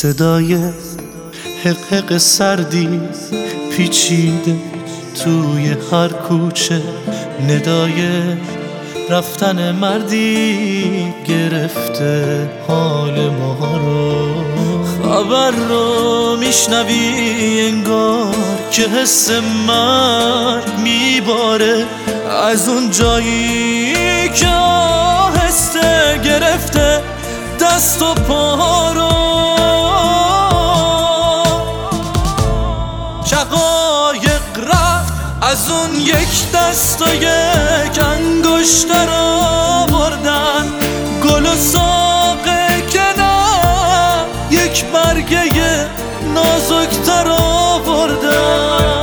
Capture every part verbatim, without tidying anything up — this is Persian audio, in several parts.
صدای حق حق سردی پیچیده توی هر کوچه، ندای رفتن مردی گرفته حال ما رو. خبر رو میشنوی انگار که حس مرگ میباره از اون جایی که آهسته گرفته دست و پا رو. شقایق رفت از اون یک دست و یک انگشتر آوردن، گل و ساقه کنار یک برگه نازکتر آوردن.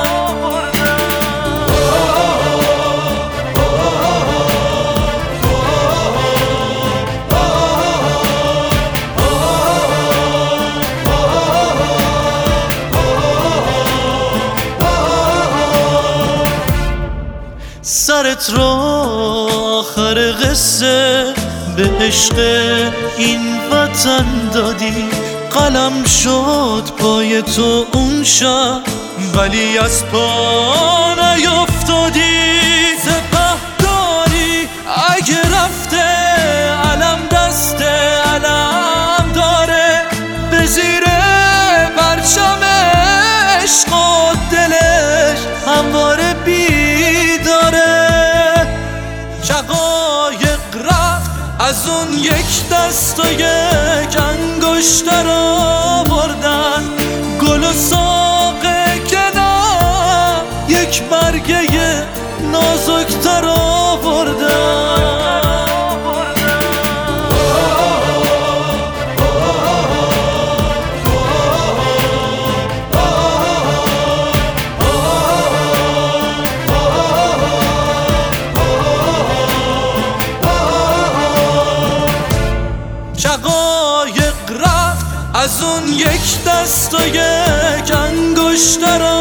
سرت رو آخر قصه به عشق این وطن دادی، قلم شد پای تو اون شب ولی از پا نیفتادی. سپهداری اگه رفته علم دست علم داره، به زیر پرچم عشق و دلش همواره بیداره. شقایق رفت از اون یک دست و یک انگشتر آوردن، گل و ساقه کنار یک برگه نازکتر آوردن. شقایق رفت از اون یک دست و یک انگشتر